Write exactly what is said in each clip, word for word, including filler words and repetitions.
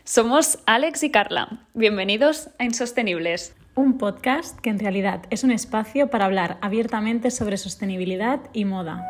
Somos Alex y Carla. Bienvenidos a Insostenibles. Un podcast que en realidad es un espacio para hablar abiertamente sobre sostenibilidad y moda.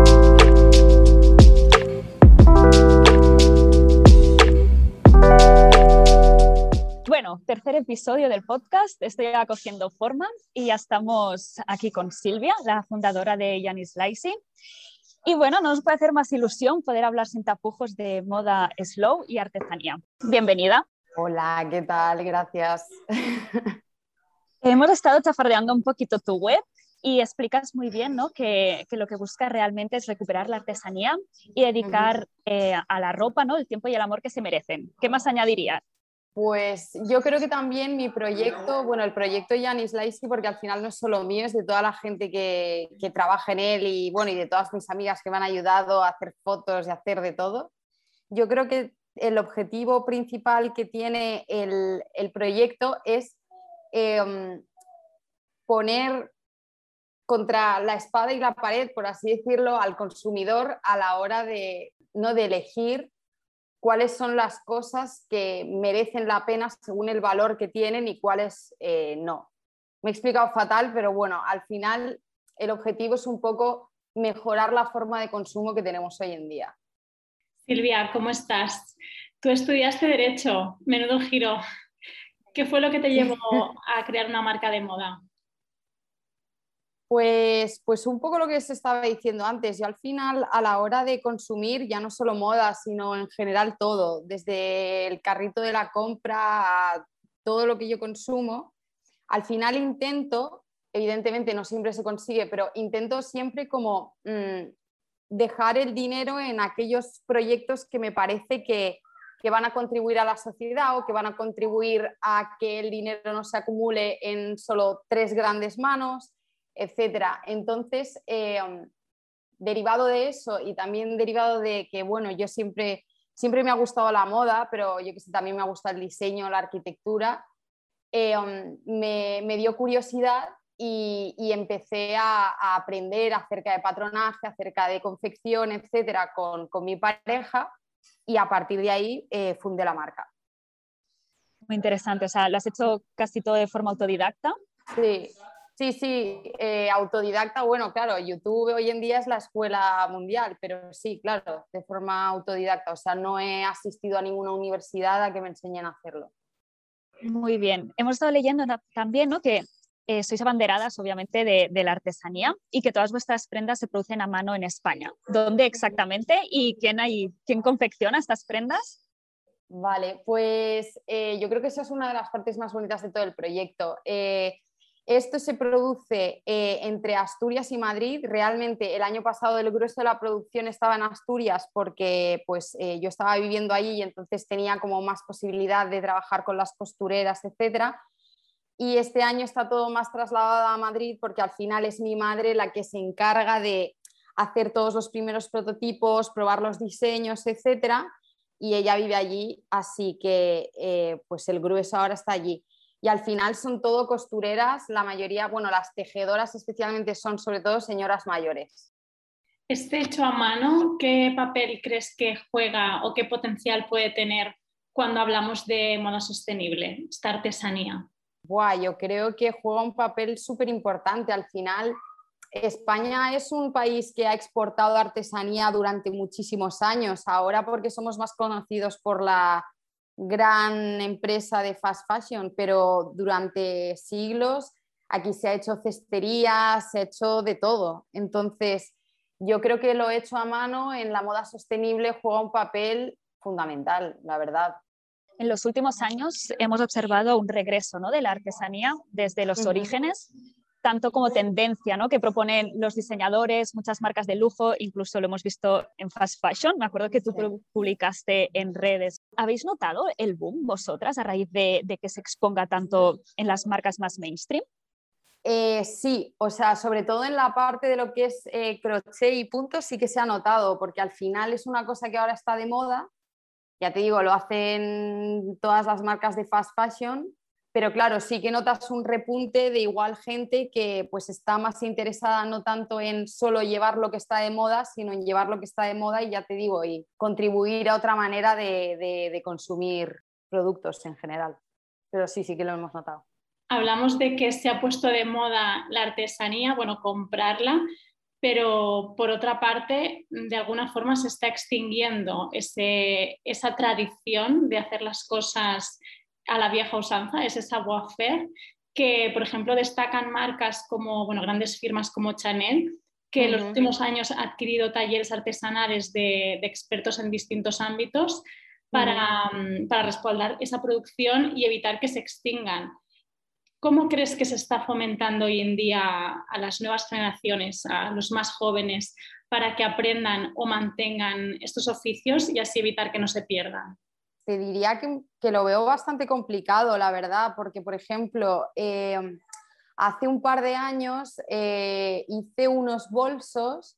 Bueno, tercer episodio del podcast, estoy ya cogiendo forma y ya estamos aquí con Silvia, la fundadora de Giannis Lacy. Y bueno, no nos puede hacer más ilusión poder hablar sin tapujos de moda slow y artesanía. Bienvenida. Hola, ¿qué tal? Gracias. Hemos estado chafardeando un poquito tu web y explicas muy bien, ¿no? que, que lo que buscas realmente es recuperar la artesanía y dedicar uh-huh. eh, a la ropa, ¿no? el tiempo y el amor que se merecen. ¿Qué más añadirías? Pues yo creo que también mi proyecto, bueno, el proyecto Giannis Lacy, porque al final no es solo mío, es de toda la gente que, que trabaja en él y, bueno, y de todas mis amigas que me han ayudado a hacer fotos y a hacer de todo. Yo creo que el objetivo principal que tiene el, el proyecto es eh, poner contra la espada y la pared, por así decirlo, al consumidor a la hora de, ¿no? de elegir cuáles son las cosas que merecen la pena según el valor que tienen y cuáles eh, no. Me he explicado fatal, pero bueno, al final el objetivo es un poco mejorar la forma de consumo que tenemos hoy en día. Silvia, ¿cómo estás? Tú estudiaste Derecho, menudo giro. ¿Qué fue lo que te llevó a crear una marca de moda? Pues, pues un poco lo que se estaba diciendo antes. Yo al final, a la hora de consumir, ya no solo moda, sino en general todo, desde el carrito de la compra a todo lo que yo consumo, al final intento, evidentemente no siempre se consigue, pero intento siempre como mmm, dejar el dinero en aquellos proyectos que me parece que, que van a contribuir a la sociedad o que van a contribuir a que el dinero no se acumule en solo tres grandes manos, etcétera. Entonces, eh, derivado de eso y también derivado de que, bueno, yo siempre, siempre me ha gustado la moda, pero yo que sé, también me ha gustado el diseño, la arquitectura, eh, me, me dio curiosidad y, y empecé a, a aprender acerca de patronaje, acerca de confección, etcétera, con, con mi pareja y a partir de ahí eh, fundé la marca. Muy interesante, o sea, ¿lo has hecho casi todo de forma autodidacta? Sí. Sí, sí, eh, autodidacta, bueno, claro, YouTube hoy en día es la escuela mundial, pero sí, claro, de forma autodidacta, o sea, no he asistido a ninguna universidad a que me enseñen a hacerlo. Muy bien, hemos estado leyendo también, ¿no? que eh, sois abanderadas, obviamente, de, de la artesanía y que todas vuestras prendas se producen a mano en España. ¿Dónde exactamente y quién, hay, quién confecciona estas prendas? Vale, pues eh, yo creo que esa es una de las partes más bonitas de todo el proyecto. Eh, Esto se produce eh, entre Asturias y Madrid. Realmente el año pasado el grueso de la producción estaba en Asturias porque pues, eh, yo estaba viviendo allí y entonces tenía como más posibilidad de trabajar con las costureras, etcétera. Y este año está todo más trasladado a Madrid porque al final es mi madre la que se encarga de hacer todos los primeros prototipos, probar los diseños, etcétera. Y ella vive allí, así que eh, pues el grueso ahora está allí. Y al final son todo costureras, la mayoría, bueno, las tejedoras especialmente son sobre todo señoras mayores. Este hecho a mano, ¿qué papel crees que juega o qué potencial puede tener cuando hablamos de moda sostenible, esta artesanía? Buah, yo creo que juega un papel súper importante. Al final, España es un país que ha exportado artesanía durante muchísimos años. Ahora porque somos más conocidos por la gran empresa de fast fashion, pero durante siglos aquí se ha hecho cestería, se ha hecho de todo. Entonces, yo creo que lo hecho a mano en la moda sostenible juega un papel fundamental, la verdad. En los últimos años hemos observado un regreso, ¿no? de la artesanía desde los uh-huh. orígenes, tanto como tendencia, ¿no? que proponen los diseñadores, muchas marcas de lujo, incluso lo hemos visto en fast fashion. Me acuerdo que tú sí. publicaste en redes. ¿Habéis notado el boom vosotras a raíz de, de que se exponga tanto en las marcas más mainstream? Eh, sí, o sea, sobre todo en la parte de lo que es eh, crochet y puntos sí que se ha notado, porque al final es una cosa que ahora está de moda. Ya te digo, lo hacen todas las marcas de fast fashion, pero claro, sí que notas un repunte de igual gente que pues está más interesada no tanto en solo llevar lo que está de moda, sino en llevar lo que está de moda y ya te digo, y contribuir a otra manera de, de, de consumir productos en general. Pero sí, sí que lo hemos notado. Hablamos de que se ha puesto de moda la artesanía, bueno, comprarla, pero por otra parte, de alguna forma se está extinguiendo ese, esa tradición de hacer las cosas a la vieja usanza, ese savoir-faire, que por ejemplo destacan marcas como, bueno, grandes firmas como Chanel, que en los últimos años ha adquirido talleres artesanales de, de expertos en distintos ámbitos para, uh-huh. para respaldar esa producción y evitar que se extingan. ¿Cómo crees que se está fomentando hoy en día a las nuevas generaciones, a los más jóvenes, para que aprendan o mantengan estos oficios y así evitar que no se pierdan? Te diría que, que lo veo bastante complicado, la verdad, porque, por ejemplo, eh, hace un par de años eh, hice unos bolsos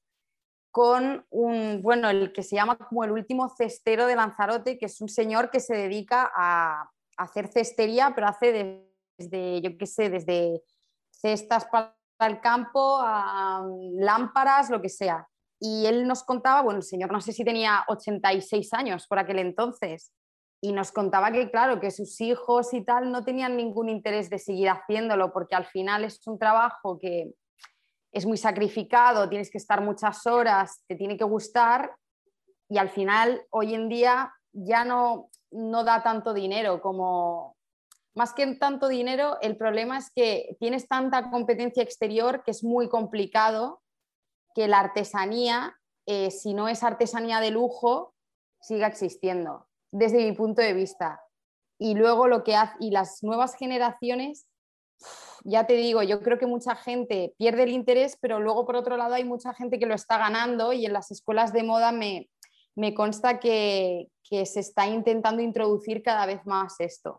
con un, bueno, el que se llama como el último cestero de Lanzarote, que es un señor que se dedica a, a hacer cestería, pero hace de desde, yo qué sé, desde cestas para el campo a lámparas, lo que sea. Y él nos contaba, bueno, el señor no sé si tenía ochenta y seis años por aquel entonces, y nos contaba que, claro, que sus hijos y tal no tenían ningún interés de seguir haciéndolo, porque al final es un trabajo que es muy sacrificado, tienes que estar muchas horas, te tiene que gustar, y al final, hoy en día, ya no, no da tanto dinero como... Más que tanto dinero, el problema es que tienes tanta competencia exterior que es muy complicado que la artesanía, eh, si no es artesanía de lujo, siga existiendo, desde mi punto de vista. Y luego lo que hace, y las nuevas generaciones, ya te digo, yo creo que mucha gente pierde el interés, pero luego por otro lado hay mucha gente que lo está ganando y en las escuelas de moda me, me consta que, que se está intentando introducir cada vez más esto.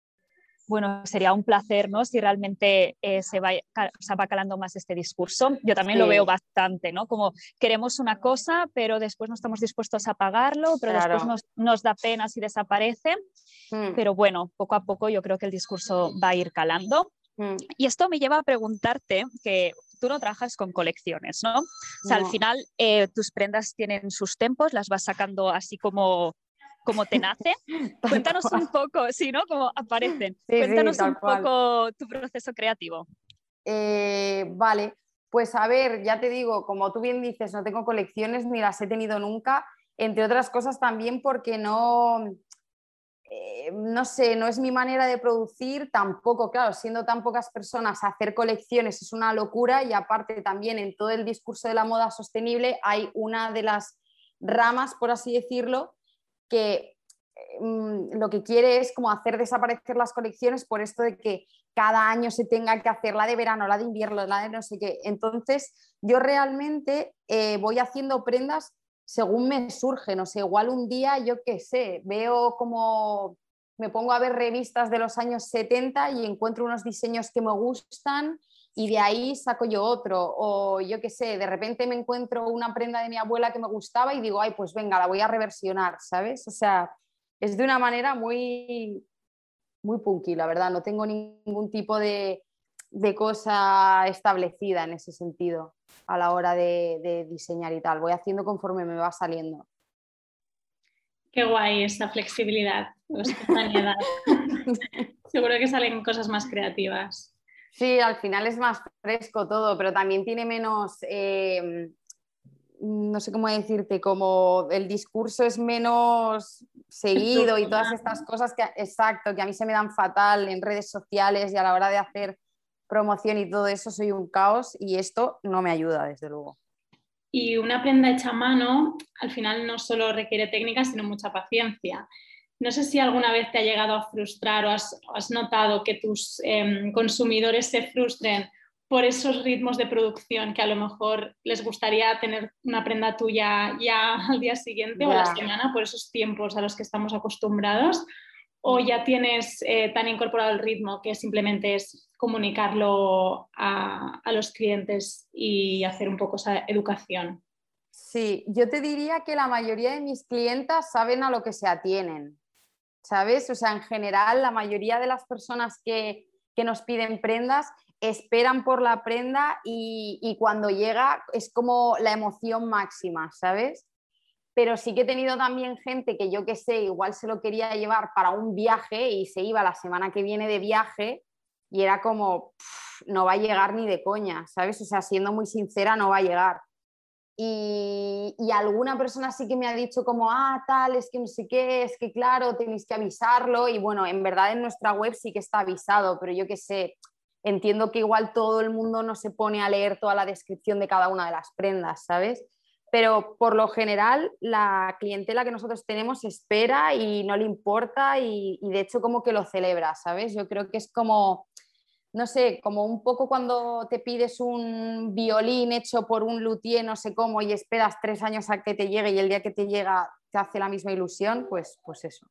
Bueno, sería un placer, ¿no? Si realmente eh, se, va, se va calando más este discurso. Yo también sí. lo veo bastante, ¿no? Como queremos una cosa, pero después no estamos dispuestos a pagarlo, pero claro. después nos, nos da pena si desaparece. Mm. Pero bueno, poco a poco yo creo que el discurso va a ir calando. Mm. Y esto me lleva a preguntarte que tú no trabajas con colecciones, ¿no? O sea, no. Al final eh, tus prendas tienen sus tempos, las vas sacando así como... como te nace. Cuéntanos un poco, sí, ¿no? Como aparecen. Sí, Cuéntanos sí, un cual. poco tu proceso creativo. Eh, vale, pues a ver, ya te digo, como tú bien dices, no tengo colecciones ni las he tenido nunca, entre otras cosas también porque no, eh, no sé, no es mi manera de producir tampoco, claro, siendo tan pocas personas, hacer colecciones es una locura y aparte también en todo el discurso de la moda sostenible hay una de las ramas, por así decirlo, que mm, lo que quiere es como hacer desaparecer las colecciones por esto de que cada año se tenga que hacer la de verano, la de invierno, la de no sé qué. Entonces yo realmente eh, voy haciendo prendas según me surgen, o sea, igual un día, yo qué sé, veo como me pongo a ver revistas de los años setenta y encuentro unos diseños que me gustan y de ahí saco yo otro, o yo qué sé, de repente me encuentro una prenda de mi abuela que me gustaba y digo, ay, pues venga, la voy a reversionar, ¿sabes? O sea, es de una manera muy, muy punky, la verdad, no tengo ningún tipo de, de cosa establecida en ese sentido a la hora de, de diseñar y tal, voy haciendo conforme me va saliendo. Qué guay esa flexibilidad, espontaneidad. Seguro que salen cosas más creativas. Sí, al final es más fresco todo, pero también tiene menos, eh, no sé cómo decirte, como el discurso es menos seguido y todas estas cosas que, exacto, que a mí se me dan fatal en redes sociales y a la hora de hacer promoción y todo eso soy un caos y esto no me ayuda, desde luego. Y una prenda hecha a mano al final no solo requiere técnica, sino mucha paciencia. No sé si alguna vez te ha llegado a frustrar o has, has notado que tus eh, consumidores se frustren por esos ritmos de producción que a lo mejor les gustaría tener una prenda tuya ya al día siguiente yeah. o a la semana por esos tiempos a los que estamos acostumbrados, o ya tienes eh, tan incorporado el ritmo que simplemente es comunicarlo a, a los clientes y hacer un poco esa educación. Sí, yo te diría que la mayoría de mis clientas saben a lo que se atienen, ¿sabes? O sea, en general la mayoría de las personas que, que nos piden prendas esperan por la prenda y, y cuando llega es como la emoción máxima, ¿sabes? pero sí que he tenido también gente que yo que sé, igual se lo quería llevar para un viaje y se iba la semana que viene de viaje y era como, pff, no va a llegar ni de coña, ¿sabes? O sea, siendo muy sincera, no va a llegar. Y, y alguna persona sí que me ha dicho como, ah, tal, es que no sé qué, es que claro, tenéis que avisarlo y bueno, en verdad en nuestra web sí que está avisado, pero yo qué sé, entiendo que igual todo el mundo no se pone a leer toda la descripción de cada una de las prendas, ¿sabes? Pero por lo general la clientela que nosotros tenemos espera y no le importa y, y de hecho como que lo celebra, ¿sabes? Yo creo que es como, no sé, como un poco cuando te pides un violín hecho por un luthier no sé cómo y esperas tres años a que te llegue y el día que te llega te hace la misma ilusión, pues, pues eso.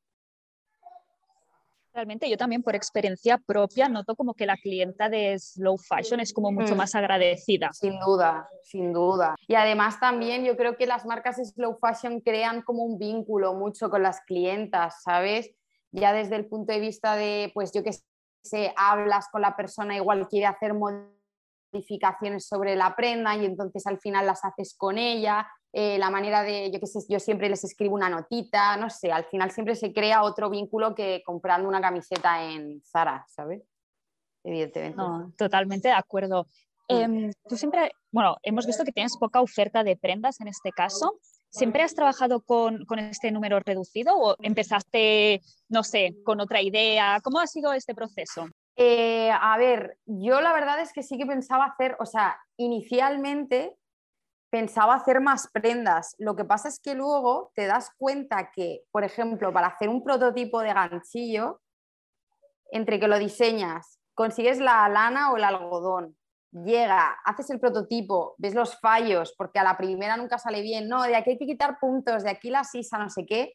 Realmente yo también por experiencia propia noto como que la clienta de slow fashion es como mucho Mm. más agradecida. Sin duda, sin duda. Y además también yo creo que las marcas slow fashion crean como un vínculo mucho con las clientas, ¿sabes? Ya desde el punto de vista de, pues yo que sé, hablas con la persona, igual quiere hacer modificaciones sobre la prenda y entonces al final las haces con ella. Eh, la manera de, yo que sé, yo siempre les escribo una notita, no sé, al final siempre se crea otro vínculo que comprando una camiseta en Zara, ¿sabes? Evidentemente. No, totalmente de acuerdo. Eh, tú siempre, bueno, hemos visto que tienes poca oferta de prendas en este caso. ¿Siempre has trabajado con, con este número reducido o empezaste, no sé, con otra idea? ¿Cómo ha sido este proceso? Eh, a ver, yo la verdad es que sí que pensaba hacer, o sea, inicialmente pensaba hacer más prendas. Lo que pasa es que luego te das cuenta que, por ejemplo, para hacer un prototipo de ganchillo, entre que lo diseñas, consigues la lana o el algodón, llega, haces el prototipo, ves los fallos, porque a la primera nunca sale bien, no, de aquí hay que quitar puntos, de aquí la sisa, no sé qué,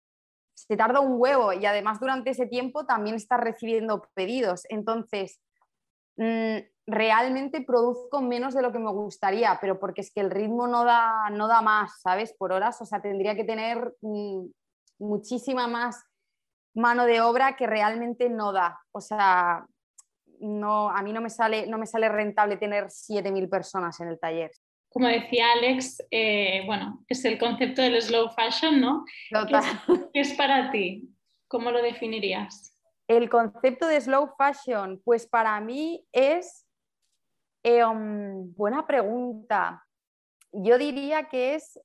se tarda un huevo y además durante ese tiempo también estás recibiendo pedidos. Entonces, mmm, realmente produzco menos de lo que me gustaría, pero porque es que el ritmo no da, no da más, ¿sabes? Por horas, o sea, tendría que tener mmm, muchísima más mano de obra que realmente no da. O sea, no, a mí no me sale, no me sale rentable tener siete mil personas en el taller. Como decía Alex, eh, bueno, es el concepto del slow fashion, ¿no? ¿Qué es, ¿Qué es para ti? ¿Cómo lo definirías? El concepto de slow fashion, pues para mí es eh, um, buena pregunta. Yo diría que es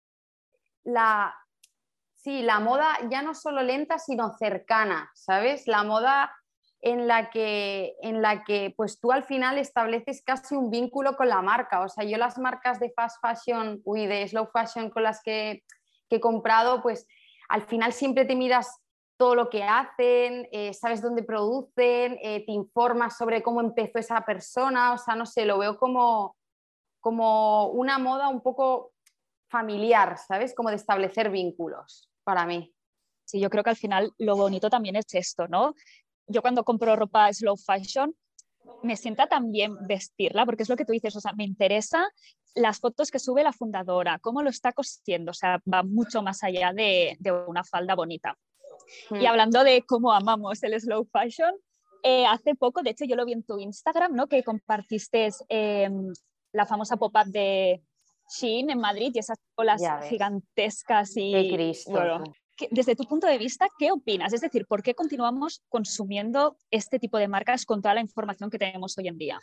la, sí, la moda ya no solo lenta, sino cercana, ¿sabes? La moda en la que, en la que pues tú al final estableces casi un vínculo con la marca. O sea, yo las marcas de fast fashion, uy, de slow fashion con las que, que he comprado, pues al final siempre te miras todo lo que hacen, eh, sabes dónde producen, eh, te informas sobre cómo empezó esa persona, o sea, no sé, lo veo como, como una moda un poco familiar, ¿sabes? Como de establecer vínculos para mí. Sí, yo creo que al final lo bonito también es esto, ¿no? Yo cuando compro ropa slow fashion me sienta también vestirla, porque es lo que tú dices, o sea, me interesa las fotos que sube la fundadora, cómo lo está cosiendo, o sea, va mucho más allá de, de una falda bonita. Mm. Y hablando de cómo amamos el slow fashion, eh, hace poco, de hecho yo lo vi en tu Instagram, ¿no? Que compartiste eh, la famosa pop-up de Shein en Madrid y esas colas gigantescas y... ¡Qué Cristo! Bueno, desde tu punto de vista, ¿qué opinas? Es decir, ¿por qué continuamos consumiendo este tipo de marcas con toda la información que tenemos hoy en día?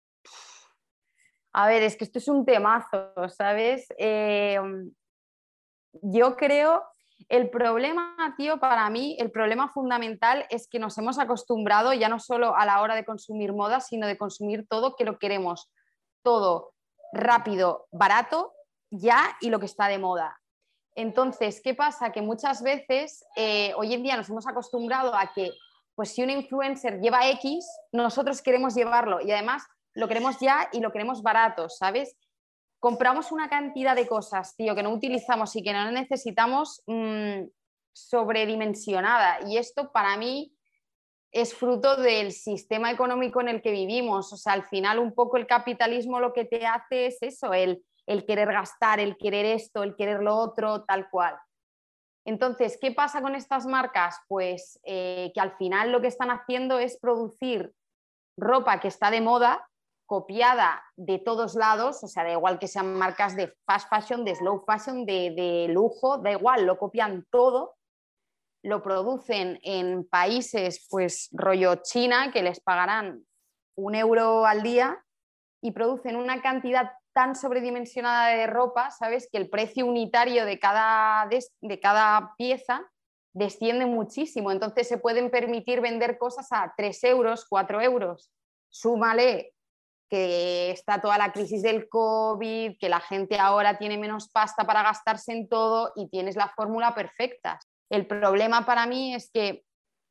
A ver, es que esto es un temazo, ¿sabes? Eh, yo creo, el problema, tío, para mí, el problema fundamental es que nos hemos acostumbrado ya no solo a la hora de consumir moda, sino de consumir todo que lo queremos, todo rápido, barato, ya y lo que está de moda. Entonces, ¿qué pasa? Que muchas veces eh, hoy en día nos hemos acostumbrado a que, pues si un influencer lleva X, nosotros queremos llevarlo y además lo queremos ya y lo queremos barato, ¿sabes? Compramos una cantidad de cosas, tío, que no utilizamos y que no necesitamos mmm, sobredimensionada. Y esto para mí es fruto del sistema económico en el que vivimos. O sea, al final un poco el capitalismo lo que te hace es eso, el el querer gastar, el querer esto, el querer lo otro, tal cual. Entonces, ¿qué pasa con estas marcas? Pues eh, que al final lo que están haciendo es producir ropa que está de moda, copiada de todos lados, o sea, da igual que sean marcas de fast fashion, de slow fashion, de, de lujo, da igual, lo copian todo, lo producen en países, pues rollo China, que les pagarán un euro al día y producen una cantidad tan sobredimensionada de ropa, ¿sabes? Que el precio unitario de cada, de, de cada pieza desciende muchísimo, entonces se pueden permitir vender cosas a tres euros, cuatro euros. Súmale que está toda la crisis del COVID, que la gente ahora tiene menos pasta para gastarse en todo y tienes la fórmula perfecta. El problema para mí es que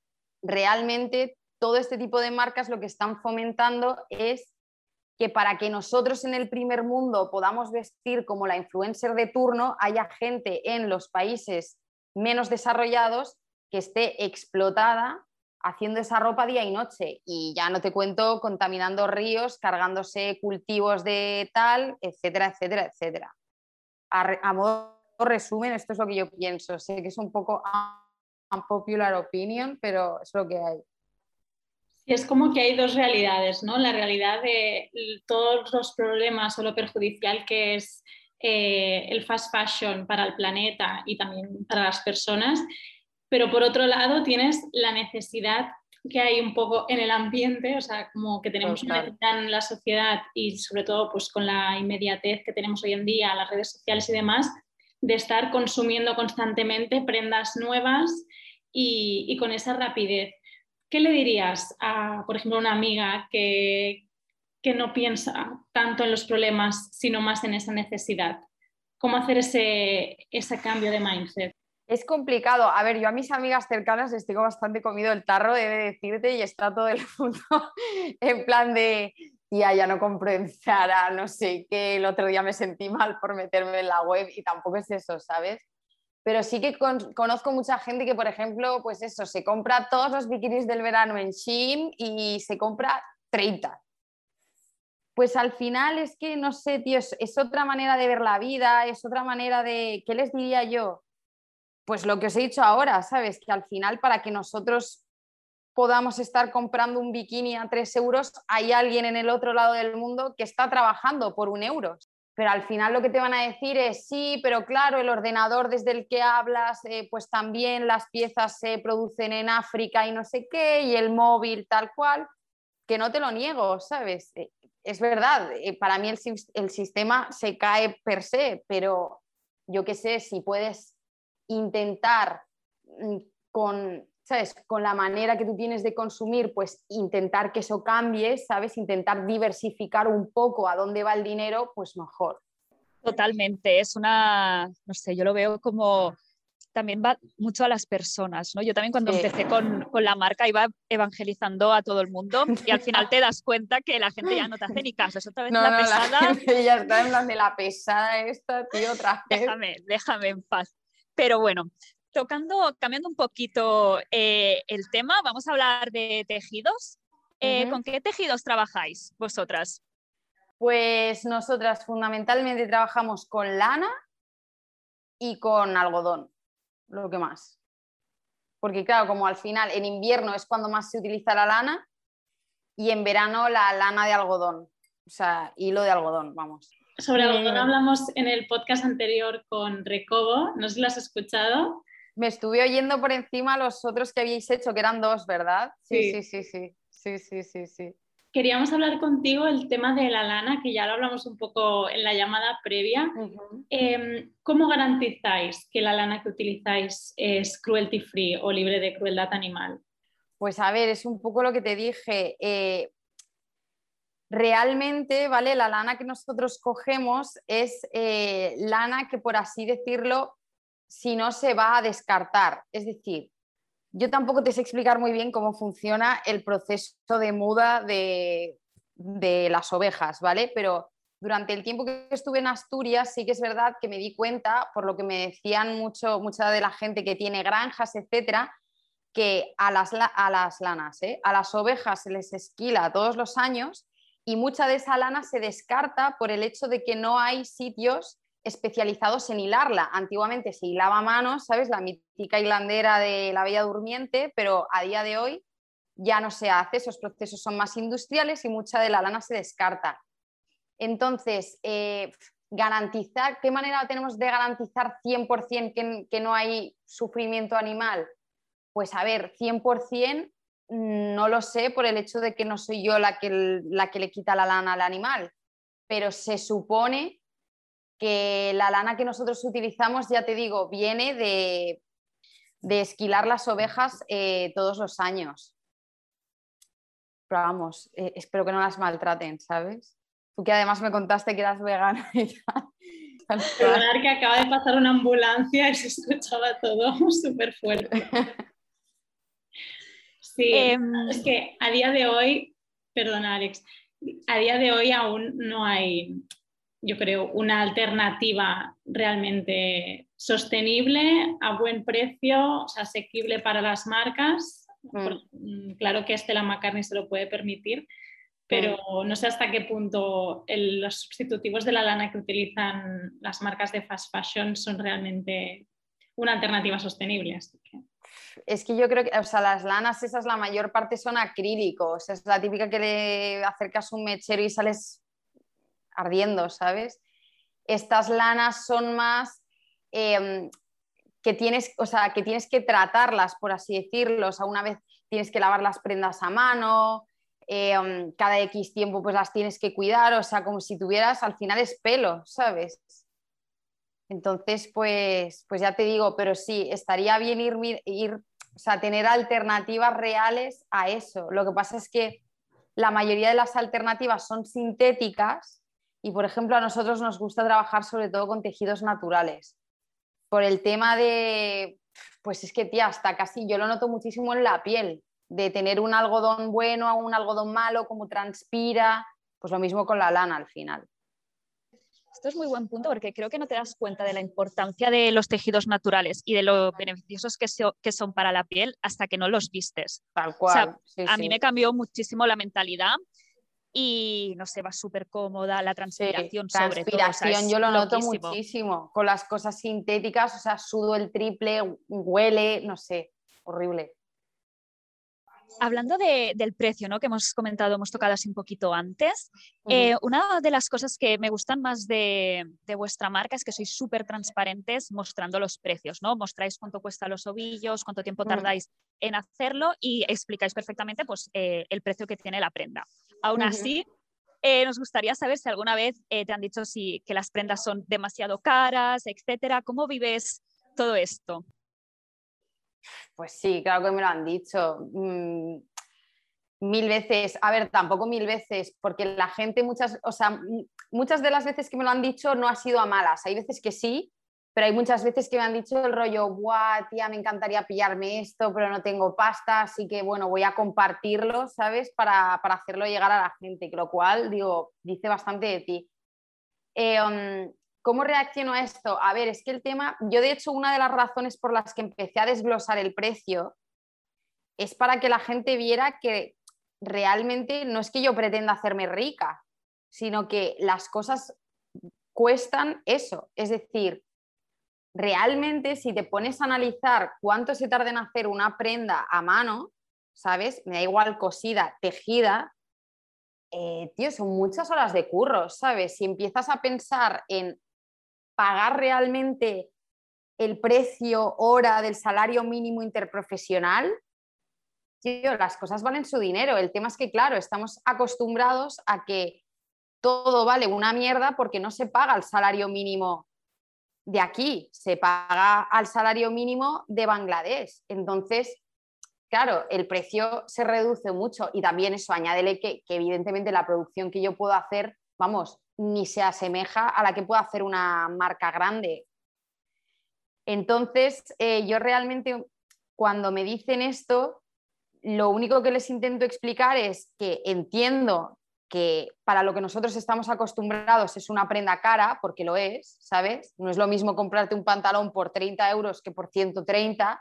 realmente todo este tipo de marcas lo que están fomentando es que para que nosotros en el primer mundo podamos vestir como la influencer de turno, haya gente en los países menos desarrollados que esté explotada haciendo esa ropa día y noche, y ya no te cuento contaminando ríos, cargándose cultivos de tal, etcétera, etcétera, etcétera. A, a modo de resumen, esto es lo que yo pienso. Sé que es un poco unpopular opinion, pero es lo que hay. Sí, es como que hay dos realidades, ¿no? La realidad de todos los problemas o lo perjudicial que es eh, el fast fashion para el planeta y también para las personas, pero por otro lado tienes la necesidad que hay un poco en el ambiente, o sea, como que tenemos una necesidad en la sociedad y sobre todo pues con la inmediatez que tenemos hoy en día, las redes sociales y demás, de estar consumiendo constantemente prendas nuevas y, y con esa rapidez. ¿Qué le dirías a, por ejemplo, a una amiga que, que no piensa tanto en los problemas, sino más en esa necesidad? ¿Cómo hacer ese, ese cambio de mindset? Es complicado. A ver, yo a mis amigas cercanas les tengo bastante comido el tarro, he de decirte, y está todo el mundo en plan de, tía, ya no compro en Zara, no sé qué, el otro día me sentí mal por meterme en la web y tampoco es eso, ¿sabes? Pero sí que con, conozco mucha gente que, por ejemplo, pues eso, se compra todos los bikinis del verano en Shein y se compra treinta. Pues al final es que, no sé, tío, es, es otra manera de ver la vida, es otra manera de, ¿qué les diría yo? Pues lo que os he dicho ahora, ¿sabes? Que al final para que nosotros podamos estar comprando un bikini a tres euros, hay alguien en el otro lado del mundo que está trabajando por un euro. Pero al final lo que te van a decir es, sí, pero claro, el ordenador desde el que hablas, eh, pues también las piezas se producen en África y no sé qué, y el móvil tal cual, que no te lo niego, ¿sabes? Eh, es verdad, eh, para mí el, el sistema se cae per se, pero yo qué sé, si puedes intentar con, ¿sabes? Con la manera que tú tienes de consumir, pues intentar que eso cambie, ¿sabes? Intentar diversificar un poco a dónde va el dinero, pues mejor. Totalmente, es una, no sé, yo lo veo como también va mucho a las personas, ¿no? Yo también cuando sí. empecé con, con la marca iba evangelizando a todo el mundo y al final te das cuenta que la gente ya no te hace ni caso, es otra vez no, la no, pesada. La gente ya está en plan de la pesada esta, tío, otra vez. Déjame, déjame en paz. Pero bueno, tocando, cambiando un poquito eh, el tema, vamos a hablar de tejidos. Eh, uh-huh. ¿Con qué tejidos trabajáis vosotras? Pues nosotras fundamentalmente trabajamos con lana y con algodón, lo que más. Porque claro, como al final en invierno es cuando más se utiliza la lana y en verano la lana de algodón, o sea, hilo de algodón, vamos. Sobre algodón eh... hablamos en el podcast anterior con Recobo, no sé si lo has escuchado. Me estuve oyendo por encima los otros que habíais hecho, que eran dos, ¿verdad? Sí, sí, sí, sí, sí, sí, sí, sí. Queríamos hablar contigo el tema de la lana, que ya lo hablamos un poco en la llamada previa. Uh-huh. eh, ¿Cómo garantizáis que la lana que utilizáis es cruelty free o libre de crueldad animal? Pues a ver, es un poco lo que te dije. Eh, realmente, ¿vale? La lana que nosotros cogemos es eh, lana que, por así decirlo, si no se va a descartar. Es decir, yo tampoco te sé explicar muy bien cómo funciona el proceso de muda de, de las ovejas, ¿vale? Pero durante el tiempo que estuve en Asturias sí que es verdad que me di cuenta, por lo que me decían mucho, mucha de la gente que tiene granjas, etcétera, que a las, a las lanas, ¿eh? A las ovejas se les esquila todos los años y mucha de esa lana se descarta por el hecho de que no hay sitios especializados en hilarla. Antiguamente se hilaba a mano, ¿sabes? La mítica hilandera de la Bella Durmiente, pero a día de hoy ya no se hace, esos procesos son más industriales y mucha de la lana se descarta. Entonces, eh, garantizar, ¿qué manera tenemos de garantizar cien por cien que, que no hay sufrimiento animal? Pues a ver, cien por cien no lo sé por el hecho de que no soy yo la que, la que le quita la lana al animal, pero se supone que la lana que nosotros utilizamos, ya te digo, viene de, de esquilar las ovejas eh, todos los años. Pero vamos, eh, espero que no las maltraten, ¿sabes? Tú que además me contaste que eras vegana y tal. Perdonar que acaba de pasar una ambulancia y se escuchaba todo súper fuerte. Sí, eh, es que a día de hoy, perdona Alex, a día de hoy aún no hay, yo creo, una alternativa realmente sostenible, a buen precio, o sea, asequible para las marcas. Mm. Por, claro que Stella McCartney se lo puede permitir, pero mm. no sé hasta qué punto el, los sustitutivos de la lana que utilizan las marcas de fast fashion son realmente una alternativa sostenible. Así que... Es que yo creo que, o sea, las lanas esas la mayor parte son acrílicos, es la típica que le acercas un mechero y sales ardiendo, ¿sabes? Estas lanas son más eh, que tienes, o sea, que tienes que tratarlas, por así decirlo, o sea, una vez tienes que lavar las prendas a mano, eh, cada X tiempo pues las tienes que cuidar, o sea, como si tuvieras, al final es pelo, ¿sabes? Entonces, pues, pues ya te digo, pero sí, estaría bien ir, ir, o sea, tener alternativas reales a eso. Lo que pasa es que la mayoría de las alternativas son sintéticas y, por ejemplo, a nosotros nos gusta trabajar sobre todo con tejidos naturales. Por el tema de, pues es que, tía, hasta casi yo lo noto muchísimo en la piel, de tener un algodón bueno a un algodón malo, como transpira, pues lo mismo con la lana al final. Esto es muy buen punto porque creo que no te das cuenta de la importancia de los tejidos naturales y de lo beneficiosos que, so, que son para la piel hasta que no los vistes. Tal cual. O sea, sí, a sí. mí me cambió muchísimo la mentalidad y no sé, va súper cómoda, la transpiración sí, sobre transpiración, todo. O sea, yo lo noto loquísimo. muchísimo. Con las cosas sintéticas, o sea, sudo el triple, huele, no sé, horrible. Hablando de, del precio, ¿no? Que hemos comentado, hemos tocado así un poquito antes, uh-huh. eh, una de las cosas que me gustan más de, de vuestra marca es que sois súper transparentes mostrando los precios, ¿no? Mostráis cuánto cuesta los ovillos, cuánto tiempo tardáis uh-huh. en hacerlo y explicáis perfectamente pues, eh, el precio que tiene la prenda. Aún uh-huh. así, eh, nos gustaría saber si alguna vez eh, te han dicho si, que las prendas son demasiado caras, etcétera. ¿Cómo vives todo esto? Pues sí, claro que me lo han dicho mm, mil veces, a ver, tampoco mil veces, porque la gente muchas, o sea, muchas de las veces que me lo han dicho no ha sido a malas, hay veces que sí, pero hay muchas veces que me han dicho el rollo, buah, tía, me encantaría pillarme esto, pero no tengo pasta, así que bueno, voy a compartirlo, ¿sabes? Para, para hacerlo llegar a la gente, lo cual, digo, dice bastante de ti. Eh, um, ¿Cómo reacciono a esto? A ver, es que el tema, yo de hecho una de las razones por las que empecé a desglosar el precio es para que la gente viera que realmente no es que yo pretenda hacerme rica, sino que las cosas cuestan eso. Es decir, realmente si te pones a analizar cuánto se tarda en hacer una prenda a mano, ¿sabes? Me da igual cosida, tejida, eh, tío, son muchas horas de curro, ¿sabes? Si empiezas a pensar en pagar realmente el precio hora del salario mínimo interprofesional, tío, las cosas valen su dinero. El tema es que, claro, estamos acostumbrados a que todo vale una mierda porque no se paga el salario mínimo de aquí, se paga al salario mínimo de Bangladesh. Entonces, claro, el precio se reduce mucho y también eso, añádele que, que evidentemente la producción que yo puedo hacer, vamos, ni se asemeja a la que puede hacer una marca grande. Entonces, eh, yo realmente cuando me dicen esto, lo único que les intento explicar es que entiendo que para lo que nosotros estamos acostumbrados es una prenda cara, porque lo es, ¿sabes? No es lo mismo comprarte un pantalón por treinta euros que por ciento treinta,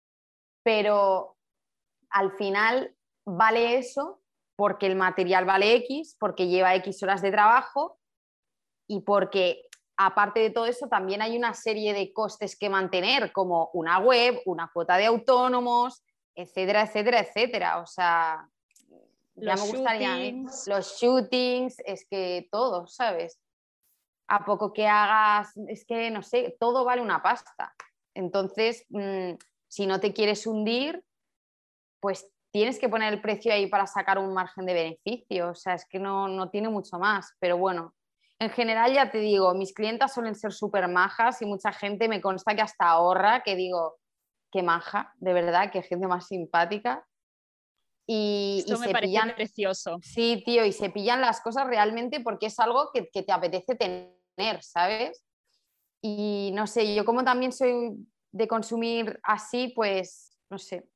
pero al final vale eso porque el material vale X, porque lleva X horas de trabajo y porque aparte de todo eso también hay una serie de costes que mantener, como una web, una cuota de autónomos, etcétera, etcétera, etcétera. O sea, ya Los me gustaría a mí. shootings. Los shootings, es que todo, ¿sabes? A poco que hagas, es que no sé, todo vale una pasta. Entonces, mmm, si no te quieres hundir, pues tienes que poner el precio ahí para sacar un margen de beneficio. O sea, es que no, no tiene mucho más. Pero bueno, en general ya te digo, mis clientas suelen ser súper majas y mucha gente me consta que hasta ahorra, que digo, qué maja, de verdad, qué gente más simpática. Y, Esto y me se parece pillan, precioso. sí, tío, y se pillan las cosas realmente porque es algo que, que te apetece tener, ¿sabes? Y no sé, yo como también soy de consumir así, pues, no sé,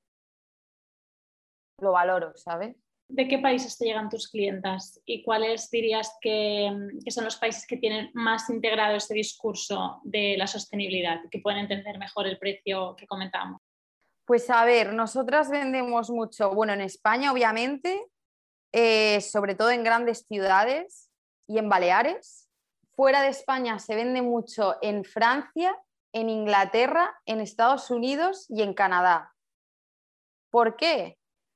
lo valoro, ¿sabes? ¿De qué países te llegan tus clientas y cuáles dirías que, que son los países que tienen más integrado este discurso de la sostenibilidad, que pueden entender mejor el precio que comentamos? Pues a ver, nosotras vendemos mucho, bueno, en España obviamente, eh, sobre todo en grandes ciudades y en Baleares. Fuera de España se vende mucho en Francia, en Inglaterra, en Estados Unidos y en Canadá. ¿Por qué?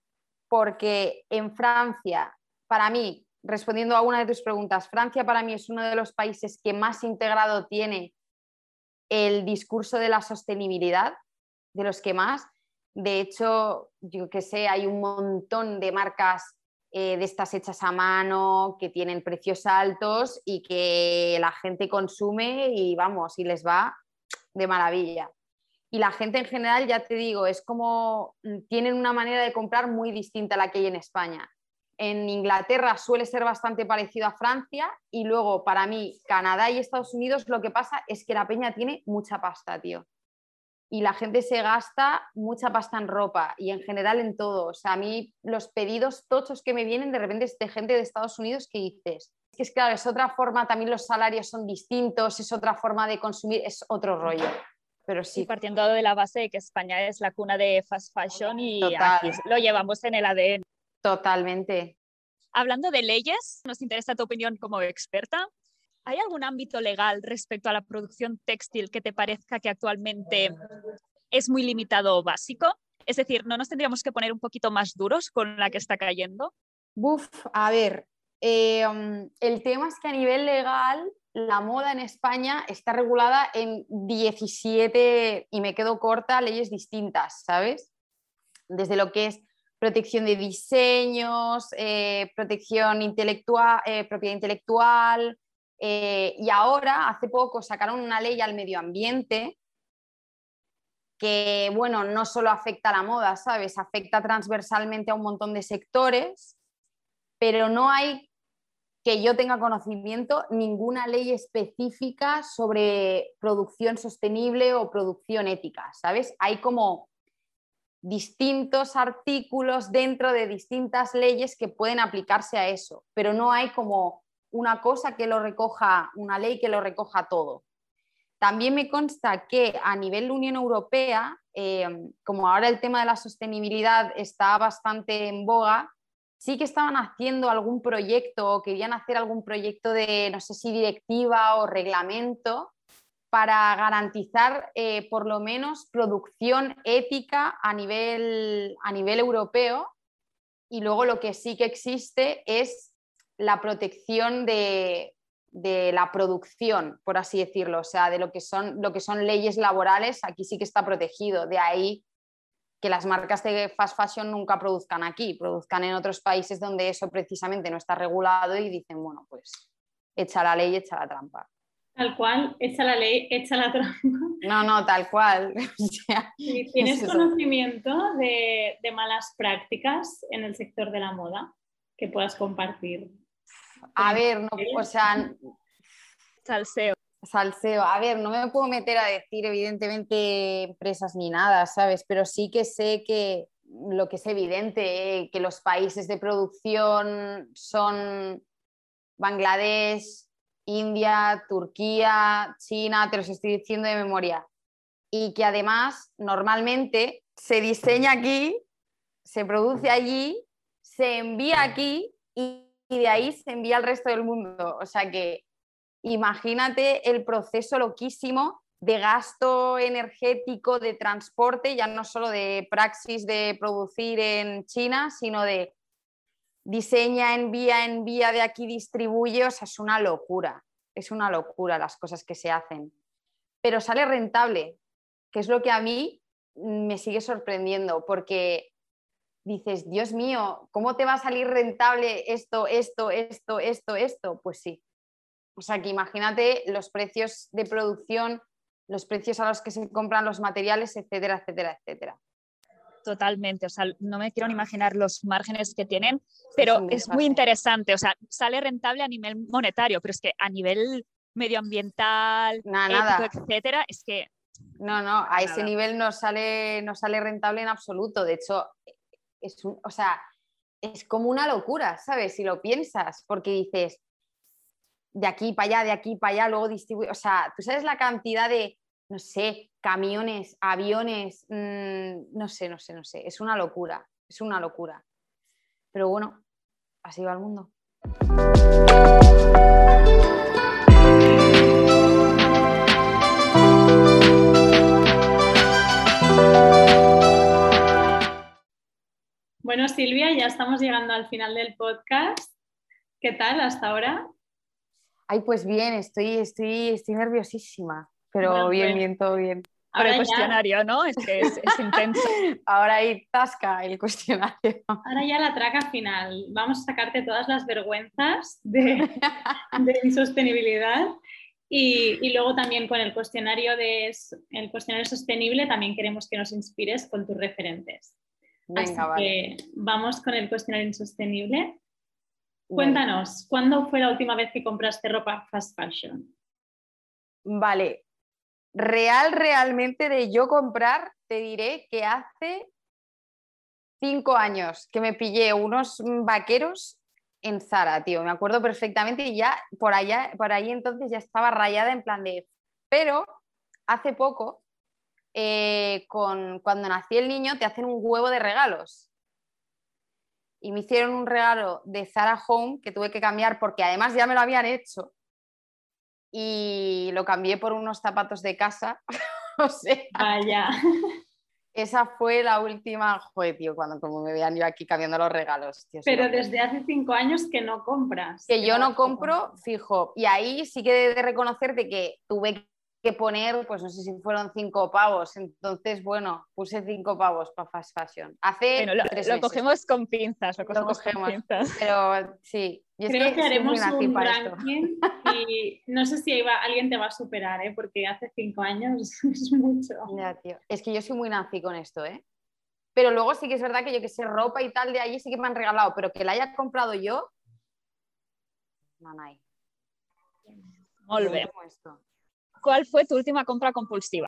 Porque en Francia, para mí, respondiendo a una de tus preguntas, Francia para mí es uno de los países que más integrado tiene el discurso de la sostenibilidad, de los que más. De hecho, yo que sé, hay un montón de marcas eh, de estas hechas a mano que tienen precios altos y que la gente consume y vamos, y les va de maravilla. Y la gente en general, ya te digo, es como tienen una manera de comprar muy distinta a la que hay en España. En Inglaterra suele ser bastante parecido a Francia y luego para mí Canadá y Estados Unidos lo que pasa es que la peña tiene mucha pasta, tío. Y la gente se gasta mucha pasta en ropa y en general en todo. O sea, a mí los pedidos tochos que me vienen de repente es de gente de Estados Unidos que dices, es que es claro, es otra forma, también los salarios son distintos, es otra forma de consumir, es otro rollo. Pero sí. Y partiendo de la base de que España es la cuna de fast fashion y Total. aquí lo llevamos en el A D N. Totalmente. Hablando de leyes, nos interesa tu opinión como experta. ¿Hay algún ámbito legal respecto a la producción textil que te parezca que actualmente es muy limitado o básico? Es decir, ¿no nos tendríamos que poner un poquito más duros con la que está cayendo? Buf, a ver, eh, el tema es que a nivel legal la moda en España está regulada en diecisiete, y me quedo corta, leyes distintas, ¿sabes? Desde lo que es protección de diseños, eh, protección intelectual, eh, propiedad intelectual, eh, y ahora, hace poco, sacaron una ley al medio ambiente que, bueno, no solo afecta a la moda, ¿sabes? Afecta transversalmente a un montón de sectores, pero no hay, que yo tenga conocimiento, ninguna ley específica sobre producción sostenible o producción ética, ¿sabes? Hay como distintos artículos dentro de distintas leyes que pueden aplicarse a eso, pero no hay como una cosa que lo recoja, una ley que lo recoja todo. También me consta que a nivel Unión Europea, eh, como ahora el tema de la sostenibilidad está bastante en boga, sí que estaban haciendo algún proyecto o querían hacer algún proyecto de, no sé si directiva o reglamento, para garantizar eh, por lo menos producción ética a nivel, a nivel europeo. Y luego lo que sí que existe es la protección de, de la producción, por así decirlo, o sea, de lo que son, lo que son leyes laborales, aquí sí que está protegido. De ahí que las marcas de fast fashion nunca produzcan aquí, produzcan en otros países donde eso precisamente no está regulado y dicen, bueno, pues echa la ley, echa la trampa. Tal cual, echa la ley, echa la trampa. No, no, tal cual. O sea, ¿Y tienes es conocimiento de, de malas prácticas en el sector de la moda que puedas compartir? A ver, no, o sea, Salseo. salseo. A ver, no me puedo meter a decir evidentemente empresas ni nada, ¿sabes? Pero sí que sé que lo que es evidente, eh, que los países de producción son Bangladesh, India, Turquía, China, te los estoy diciendo de memoria. Y que además normalmente se diseña aquí, se produce allí, se envía aquí y, y de ahí se envía al resto del mundo. O sea que imagínate el proceso loquísimo de gasto energético, de transporte, ya no solo de praxis de producir en China, sino de diseña, envía, envía, de aquí distribuye, o sea, es una locura, es una locura las cosas que se hacen. Pero sale rentable, que es lo que a mí me sigue sorprendiendo, porque dices, Dios mío, ¿cómo te va a salir rentable esto, esto, esto, esto, esto? Pues sí. O sea, que imagínate los precios de producción, los precios a los que se compran los materiales, etcétera, etcétera, etcétera. Totalmente, o sea, no me quiero ni imaginar los márgenes que tienen, pero es, es muy interesante, o sea, sale rentable a nivel monetario, pero es que a nivel medioambiental, nada, ético, nada. etcétera, es que... No, no, a nada. Ese nivel no sale, no sale rentable en absoluto, de hecho, es, un, o sea, es como una locura, ¿sabes? Si lo piensas, porque dices, de aquí para allá, de aquí para allá, luego distribuir, o sea, tú sabes la cantidad de, no sé, camiones, aviones, mmm, no sé, no sé, no sé, es una locura, es una locura. Pero bueno, así va el mundo. Bueno, Silvia, ya estamos llegando al final del podcast. ¿Qué tal hasta ahora? Ay, pues bien, estoy, estoy, estoy nerviosísima, pero bueno, bien, pues, bien, todo bien. Ahora el cuestionario, ya... ¿no? Es que es, es intenso. Ahora ahí tasca el cuestionario. Ahora ya la traca final. Vamos a sacarte todas las vergüenzas de, de insostenibilidad. Y, y luego también con el cuestionario, de, el cuestionario sostenible también queremos que nos inspires con tus referentes. Venga, Así vale. que vamos con el cuestionario insostenible. Cuéntanos, ¿cuándo fue la última vez que compraste ropa fast fashion? Vale, real, realmente de yo comprar, te diré que hace cinco años que me pillé unos vaqueros en Zara, tío, me acuerdo perfectamente y ya por allá, por ahí entonces ya estaba rayada en plan de... Pero hace poco, eh, con, cuando nací el niño, te hacen un huevo de regalos. Y me hicieron un regalo de Zara Home que tuve que cambiar porque además ya me lo habían hecho. Y lo cambié por unos zapatos de casa. O sea, vaya. Esa fue la última, joder, tío, cuando como me vean yo aquí cambiando los regalos. Tío, pero desde hace cinco años que no compras. Que yo no compro, fijo. Y ahí sí que he de reconocerte que tuve que poner, pues no sé si fueron cinco pavos. Entonces, bueno, puse cinco pavos para fast fashion. Hace bueno, lo, tres lo meses. cogemos con pinzas, lo cogemos, lo cogemos con pinzas. Pero sí, yo creo es que, que haremos un ranking ranking y no sé si iba, alguien te va a superar, ¿eh? Porque hace cinco años es mucho. Ya, tío. Es que yo soy muy nazi con esto, ¿eh? Pero luego sí que es verdad que yo que sé, ropa y tal de allí sí que me han regalado, pero que la haya comprado yo, nanay. Molt bé. ¿Cuál fue tu última compra compulsiva?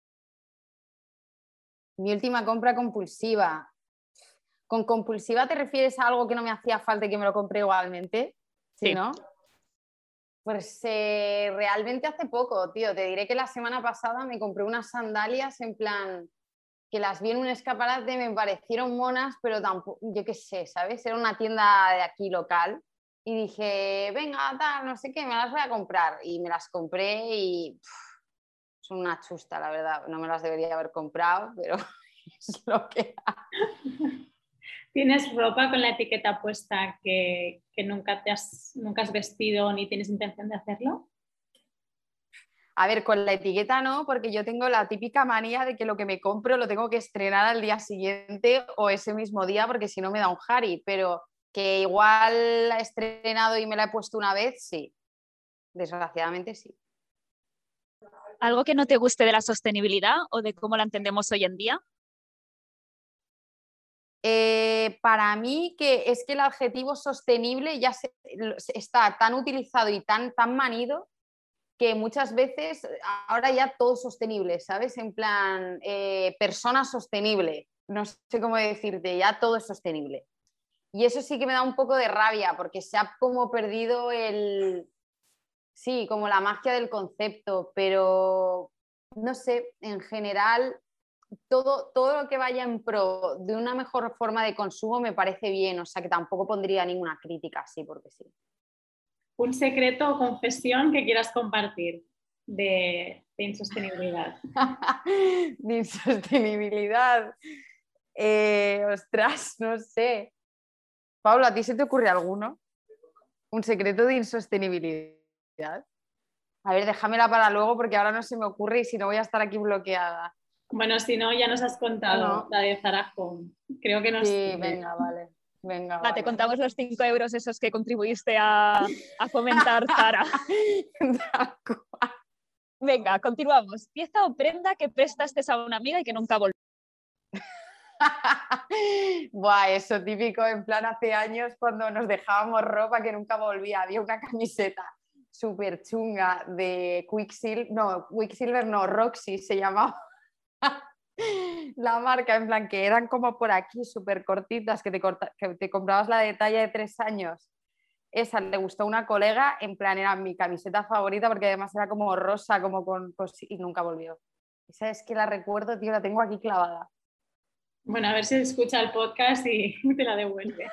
Mi última compra compulsiva. ¿Con compulsiva te refieres a algo que no me hacía falta y que me lo compré igualmente? Sí, sí. ¿No? Pues eh, realmente hace poco, tío. Te diré que la semana pasada me compré unas sandalias en plan que las vi en un escaparate, me parecieron monas, pero tampoco, yo qué sé, ¿sabes? Era una tienda de aquí local y dije, venga, tal, no sé qué, me las voy a comprar. Y me las compré y pff, son una chusta, la verdad. No me las debería haber comprado, pero es lo que hay. ¿Tienes ropa con la etiqueta puesta que, que nunca, te has, nunca has vestido ni tienes intención de hacerlo? A ver, con la etiqueta no, porque yo tengo la típica manía de que lo que me compro lo tengo que estrenar al día siguiente o ese mismo día, porque si no me da un jari, pero que igual la he estrenado y me la he puesto una vez, sí. Desgraciadamente sí. ¿Algo que no te guste de la sostenibilidad o de cómo la entendemos hoy en día? Eh, para mí que es que el adjetivo sostenible ya se, está tan utilizado y tan, tan manido que muchas veces ahora ya todo es sostenible, ¿sabes? En plan, eh, persona sostenible, no sé cómo decirte, ya todo es sostenible. Y eso sí que me da un poco de rabia porque se ha como perdido el, sí, como la magia del concepto, pero no sé, en general todo, todo lo que vaya en pro de una mejor forma de consumo me parece bien, o sea que tampoco pondría ninguna crítica así porque sí. ¿Un secreto o confesión que quieras compartir de, de insostenibilidad. De insostenibilidad. Eh, ostras, no sé. Paula, ¿a ti se te ocurre alguno? ¿Un secreto de insostenibilidad? A ver, déjamela para luego porque ahora no se me ocurre y si no voy a estar aquí bloqueada. Bueno, si no, ya nos has contado No. la de Zara Home. Creo que nos Sí, sirve. venga, vale. Venga, Va, vale. te contamos los cinco euros esos que contribuiste a, a fomentar Zara. Venga, continuamos. Pieza o prenda que prestaste a una amiga y que nunca volvió. Buah, eso típico, en plan hace años cuando nos dejábamos ropa que nunca volvía. Había una camiseta súper chunga de Quicksilver, no, Quicksilver no, Roxy se llamaba la marca, en plan que eran como por aquí, súper cortitas, que te, corta, que te comprabas la de talla de tres años. Esa le gustó a una colega, en plan era mi camiseta favorita porque además era como rosa, como con cos... y nunca volvió. Esa es que la recuerdo, tío, la tengo aquí clavada. Bueno, a ver si escucha el podcast y te la devuelve.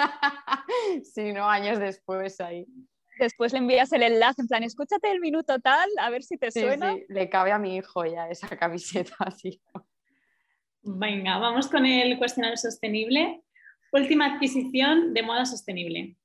Sí, no, años después ahí. Después le envías el enlace, en plan, escúchate el minuto tal, a ver si te Sí, suena. sí, le cabe a mi hijo ya esa camiseta así. Venga, vamos con el cuestionario sostenible. Última adquisición de moda sostenible.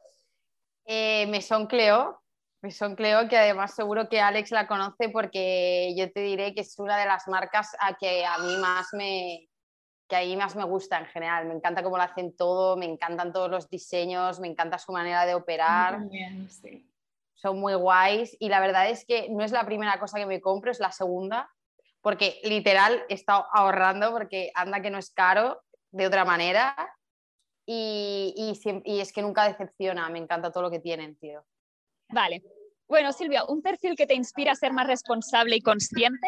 Eh, Mesón Cleo, Mesón Cleo, que además seguro que Alex la conoce porque yo te diré que es una de las marcas a que a mí más me, que a mí más me gusta en general. Me encanta cómo lo hacen todo, me encantan todos los diseños, me encanta su manera de operar. También, sí. Son muy guays y la verdad es que no es la primera cosa que me compro, es la segunda, porque literal he estado ahorrando porque anda que no es caro de otra manera y, y, y es que nunca decepciona, me encanta todo lo que tienen, tío. Vale. Bueno, Silvia, ¿un perfil que te inspira a ser más responsable y consciente?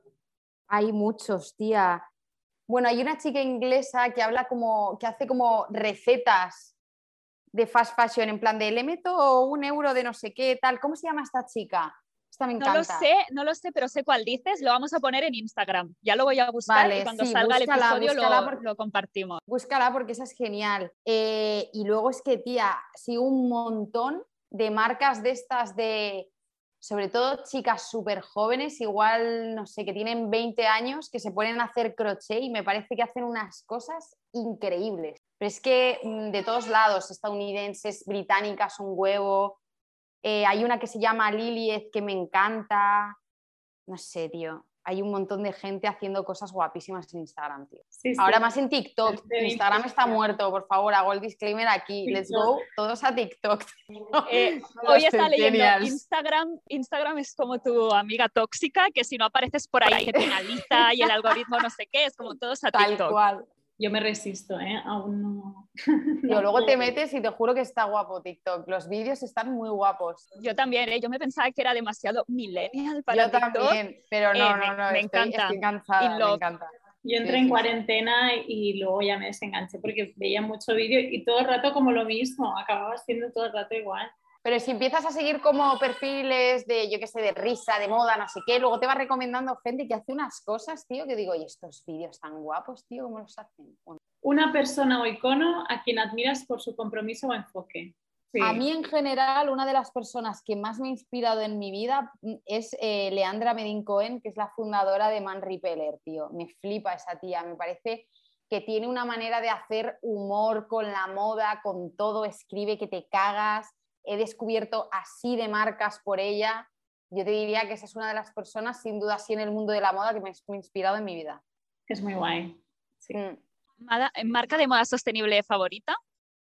Hay muchos, tía. Bueno, hay una chica inglesa que habla como, que hace como recetas de fast fashion, en plan de le meto un euro de no sé qué, tal. ¿Cómo se llama esta chica? Esta me encanta. No lo sé, no lo sé, pero sé cuál dices. Lo vamos a poner en Instagram. Ya lo voy a buscar vale, y cuando sí, salga búscala, el episodio búscala lo, porque, lo compartimos. Búscala porque esa es genial. Eh, y luego es que, tía, sigo un montón de marcas de estas de, sobre todo chicas súper jóvenes, igual, no sé, que tienen veinte años, que se ponen a hacer crochet y me parece que hacen unas cosas increíbles. Pero es que de todos lados, estadounidenses, británicas, un huevo. Eh, hay una que se llama Lilieth que me encanta. No sé, tío. Hay un montón de gente haciendo cosas guapísimas en Instagram, tío. Sí, sí. Ahora más en TikTok. Sí, Instagram está muerto, por favor, hago el disclaimer aquí. TikTok. Let's go, todos a TikTok. Eh, hoy está leyendo Instagram. Instagram es como tu amiga tóxica, que si no apareces por ahí te penaliza y el algoritmo no sé qué, es como todos a TikTok. Tal cual. Yo me resisto, ¿eh? Aún no. Tío, luego te metes y te juro que está guapo TikTok. Los vídeos están muy guapos. Yo también, ¿eh? Yo me pensaba que era demasiado millennial para Yo TikTok. también, pero no, eh, no, no, me, me estoy, encanta. estoy cansada, me encanta. Yo entré sí, en sí, cuarentena y luego ya me desenganché porque veía mucho vídeo y todo el rato como lo mismo, acababa siendo todo el rato igual. Pero si empiezas a seguir como perfiles de, yo qué sé, de risa, de moda, no sé qué, luego te va recomendando gente que hace unas cosas, tío, que digo, y estos vídeos tan guapos, tío, ¿cómo los hacen? Bueno. Una persona o icono a quien admiras por su compromiso o enfoque. Sí. A mí en general, una de las personas que más me ha inspirado en mi vida es eh, Leandra Medin Cohen, que es la fundadora de Man Repeller, tío. Me flipa esa tía, me parece que tiene una manera de hacer humor con la moda, con todo, escribe que te cagas. He descubierto así de marcas por ella. Yo te diría que esa es una de las personas, sin duda, así en el mundo de la moda que me ha inspirado en mi vida. Es muy guay. Sí. Mm. ¿Marca de moda sostenible favorita?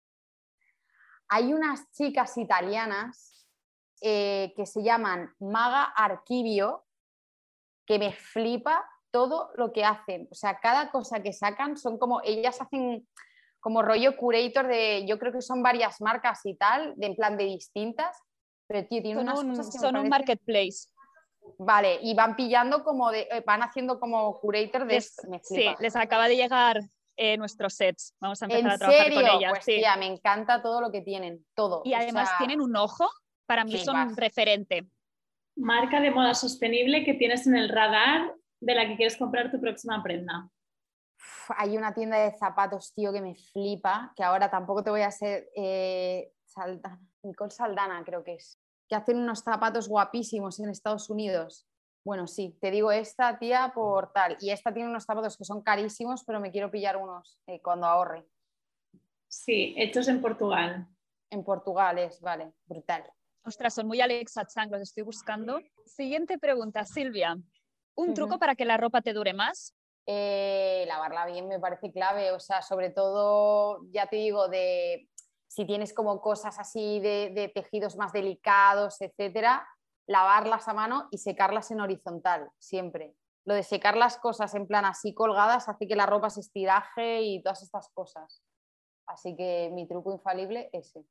Hay unas chicas italianas eh, que se llaman Maga Archivio, que me flipa todo lo que hacen. O sea, cada cosa que sacan son como, ellas hacen como rollo curator de, yo creo que son varias marcas y tal, de en plan de distintas, pero tío, tienen son unas un, cosas que son me un parecen... marketplace. Vale, y van pillando como de, van haciendo como curator de les, esto. Me flipa. Sí, les acaba de llegar eh, nuestros sets. Vamos a empezar ¿En a trabajar serio? con ellas. Pues sí. tía, me encanta todo lo que tienen, todo. Y además o sea, tienen un ojo, para mí flipas. son referente. Marca de moda sostenible que tienes en el radar de la que quieres comprar tu próxima prenda. Uf, hay una tienda de zapatos, tío, que me flipa, que ahora tampoco te voy a ser eh, Saldana, Nicole Saldana creo que es, que hacen unos zapatos guapísimos en Estados Unidos. Bueno, sí, te digo esta, tía, por tal. Y esta tiene unos zapatos que son carísimos, pero me quiero pillar unos eh, cuando ahorre. Sí, hechos en Portugal. En Portugal es, vale, brutal. Ostras, son muy Alexa Chang, los estoy buscando. Siguiente pregunta, Silvia. ¿Un truco uh-huh. para que la ropa te dure más? Eh, lavarla bien me parece clave, o sea, sobre todo, ya te digo, de si tienes como cosas así de, de tejidos más delicados, etcétera, lavarlas a mano y secarlas en horizontal, siempre. Lo de secar las cosas en plan así colgadas hace que la ropa se estiraje y todas estas cosas. Así que mi truco infalible es ese.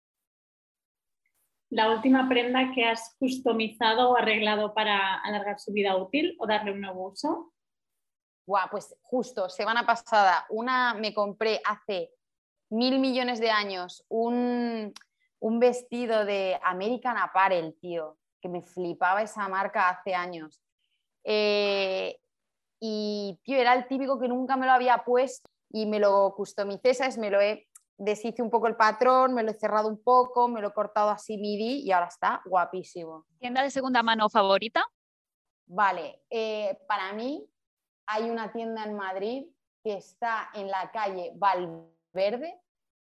La última prenda que has customizado o arreglado para alargar su vida útil o darle un nuevo uso. Buah, pues justo, semana pasada, una me compré hace mil millones de años un, un vestido de American Apparel, tío, que me flipaba esa marca hace años. Eh, y, tío, era el típico que nunca me lo había puesto y me lo customicé, ¿sabes? Me lo he deshice un poco el patrón, me lo he cerrado un poco, me lo he cortado así midi y ahora está guapísimo. ¿Tienda de segunda mano favorita? Vale, eh, para mí hay una tienda en Madrid que está en la calle Valverde,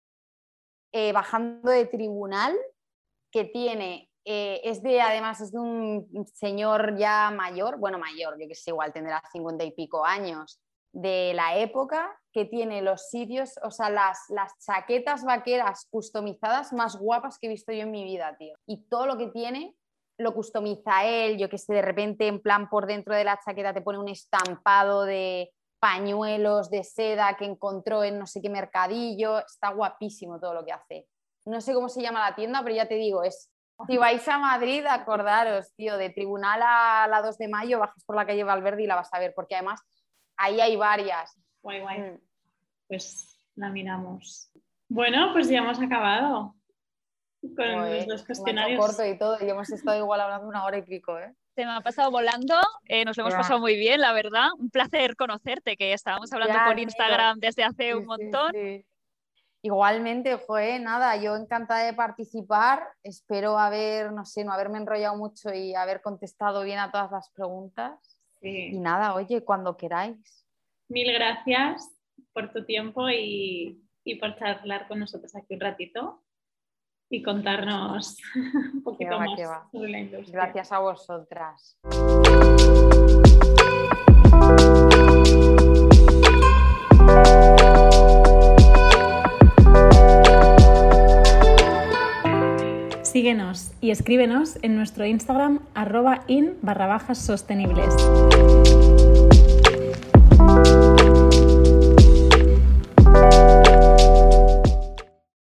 eh, bajando de Tribunal, que tiene, eh, es de, además es de un señor ya mayor, bueno mayor, yo que sé, igual tendrá cincuenta y pico años, de la época, que tiene los sitios, o sea, las, las chaquetas vaqueras customizadas más guapas que he visto yo en mi vida, tío. Y todo lo que tiene lo customiza él, yo que sé, de repente en plan por dentro de la chaqueta te pone un estampado de pañuelos de seda que encontró en no sé qué mercadillo, está guapísimo todo lo que hace. No sé cómo se llama la tienda, pero ya te digo, es, si vais a Madrid, acordaros, tío, de Tribunal a la dos de mayo, bajas por la calle Valverde y la vas a ver, porque además ahí hay varias. Guay, guay. Mm. Pues la miramos. Bueno, pues ya hemos acabado con Joder, los cuestionarios. Corto y todo, y hemos estado igual hablando una hora y pico, ¿eh? Se me ha pasado volando, eh, nos lo hemos pasado muy bien, la verdad. Un placer conocerte, que estábamos hablando ya, por Instagram tío. Desde hace sí, un montón. Sí, sí. Igualmente, joder, nada, yo encantada de participar. Espero haber, no sé, no haberme enrollado mucho y haber contestado bien a todas las preguntas. Sí. Y nada, oye, cuando queráis. Mil gracias por tu tiempo y, y por charlar con nosotros aquí un ratito y contarnos un poquito va, más va. sobre la industria. Gracias a vosotras. Síguenos y escríbenos en nuestro Instagram arroba in barra bajas sostenibles.